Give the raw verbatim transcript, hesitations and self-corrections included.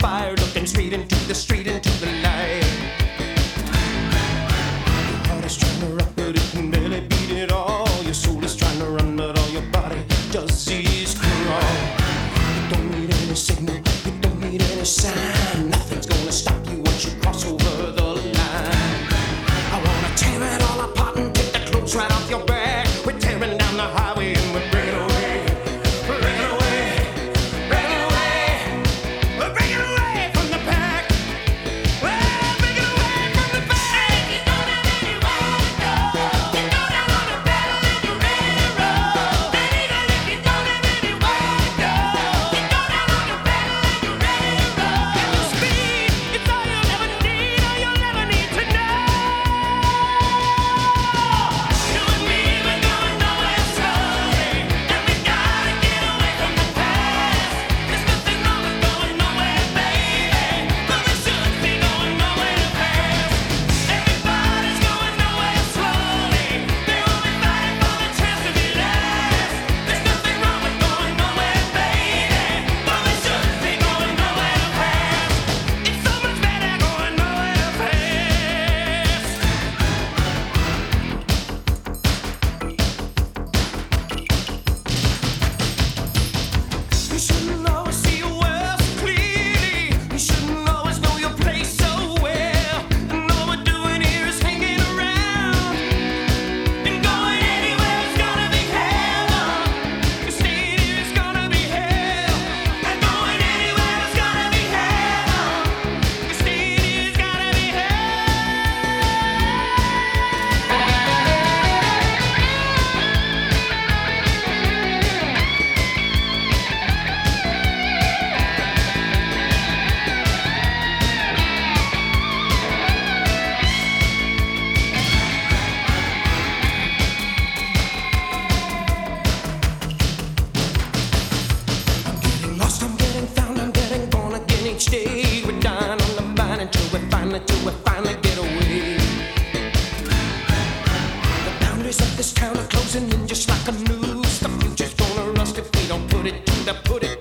fire, looking straight into the street, into the light. Your heart is trying to rock, but it can barely beat it all. Your soul is trying to run, but all your body does is crawl. You don't need any signal, you don't need any sign. Nothing's gonna stop you once you cross over the line. I wanna tear it all apart and take the clothes right off your back. We're tearing down the highway and we're breaking away. We're breaking away, breaking away. We're breaking away from the pack. We're breaking away from the pack. You don't have anywhere to go. You go down on a pedal in the railroad. And even if you don't have anywhere to go, you go down on a pedal in the railroad. And the speed, it's all you'll ever need, all you'll ever need to know. You and me, we're going nowhere slowly, and we gotta get away from the past. There's nothing wrong with going nowhere, baby, but we should be going nowhere fast. Everybody's going nowhere slowly. They only fighting for the chance to be last. There's nothing wrong with going nowhere, baby, but we should be going nowhere fast. It's so much better going nowhere fast. You shouldn't always see your world so clearly. You shouldn't always know your place so well. And all we're doing here is hanging around. And going anywhere is gonna be hell. And staying here is gonna be hell. And going anywhere is gonna be hell. And staying here is gonna be Getting lost, I'm getting found, I'm getting born again each day. We're dying on the vine until we finally, till we finally get away. The boundaries of this town are closing in just like a noose. The future's gonna rust if we don't put it to the put it